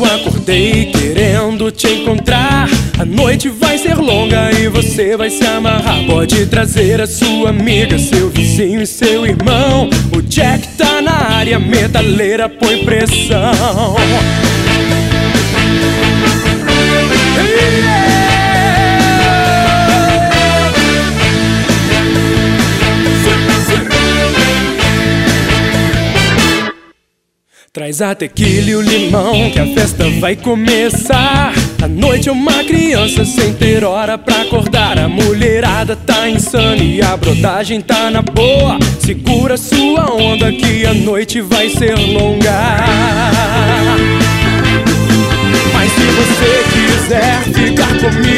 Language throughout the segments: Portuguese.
acordei querendo te encontrar. A noite vai ser longa e você vai se amarrar. Pode trazer a sua amiga, seu vizinho e seu irmão. O Jack tá na área, metaleira põe pressão. Traz a tequila e o limão que a festa vai começar. A noite é uma criança sem ter hora pra acordar. A mulherada tá insana e a brodagem tá na boa. Segura sua onda que a noite vai ser longa. Mas se você quiser ficar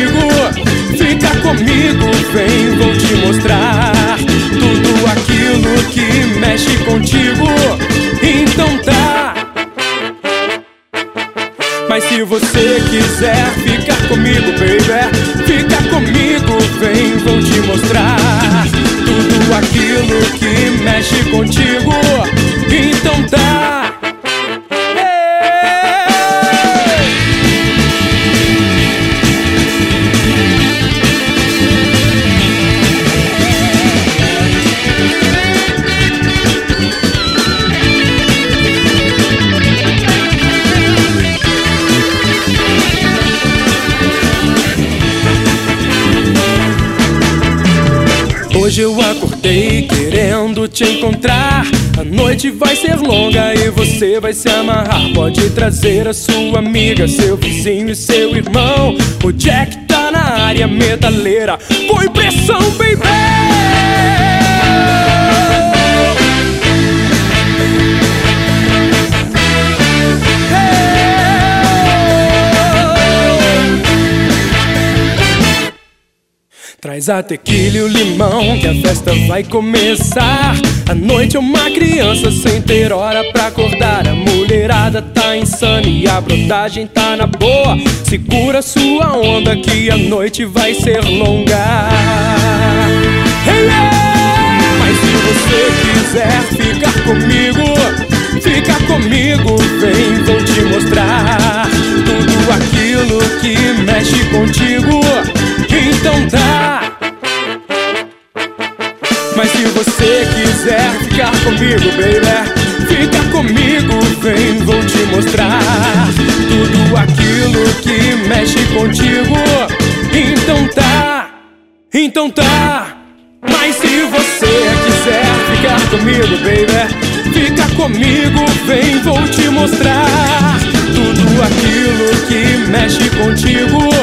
comigo, vem, vou te mostrar tudo aquilo que mexe contigo. Então tá. Mas se você quiser ficar comigo, baby, fica comigo, vem, vou te mostrar tudo aquilo que mexe contigo. Então tá. Hoje eu acordei querendo te encontrar. A noite vai ser longa e você vai se amarrar. Pode trazer a sua amiga, seu vizinho e seu irmão. O Jack tá na área, metaleira põe pressão, baby. Traz a tequila e o limão que a festa vai começar. A noite é uma criança sem ter hora pra acordar. A mulherada tá insana e a brodagem tá na boa. Segura sua onda que a noite vai ser longa. Hey, yeah! Mas se você quiser ficar comigo, vem, vou te mostrar tudo aquilo que mexe contigo. Então tá. Mas se você quiser ficar comigo, baby, fica comigo, vem, vou te mostrar tudo aquilo que mexe contigo. Então tá. Então tá. Mas se você quiser ficar comigo, baby, fica comigo, vem, vou te mostrar tudo aquilo que mexe contigo.